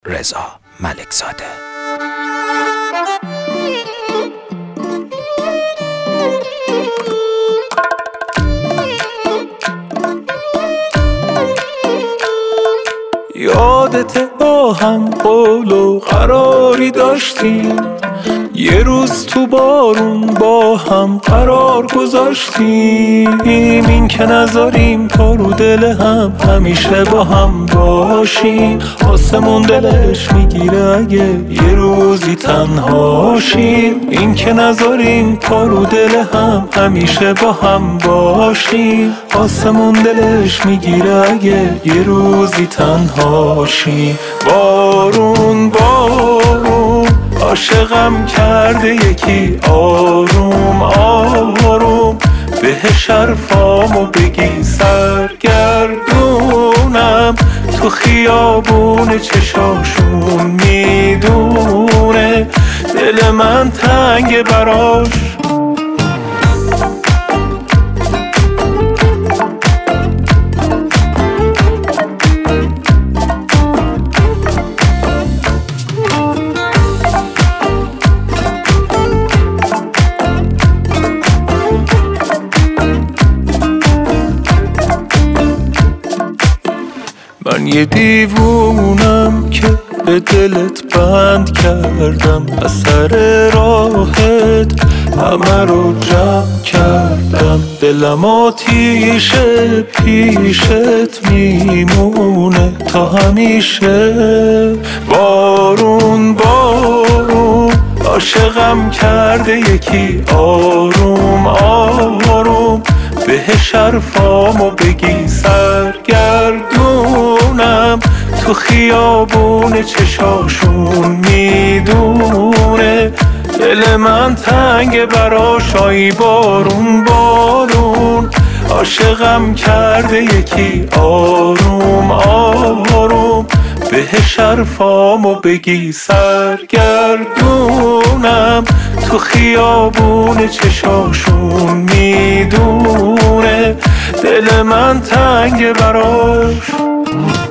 رضا ملکزاده. یادت با هم قول و قراری داشتیم، یه روز تو بارون با هم قرار گذاشتیم، این که نذاریم تا رو دل هم همیشه با هم باشیم. آسمون دلش میگیره اگه یه روزی تنهاشیم، این که نذاریم تا رو دل هم همیشه با هم باشیم. آسمون دلش میگیره اگه یه روزی تنهاشیم. بارون بارون عاشقم کرده یکی، آروم آروم بهش حرفامو بگی، سرگردونم تو خیابون چشاشون، میدونه دل من تنگ براش. من یه دیوونم که به دلت بند کردم، از سر راهت همه رو جمع کردم. دلم آتیشه پیشت میمونه تا همیشه. بارون بارون عاشقم کرده یکی، آروم آروم بهش حرفامو بگی، سرگردونم تو خیابون چشاشون، میدونه دل من تنگ براش. آی بارون بارون عاشقم کرده یکی، آروم آروم بهش حرفامو بگی، سرگردونم تو خیابون چشاشون، میدونه دل من تنگ براش.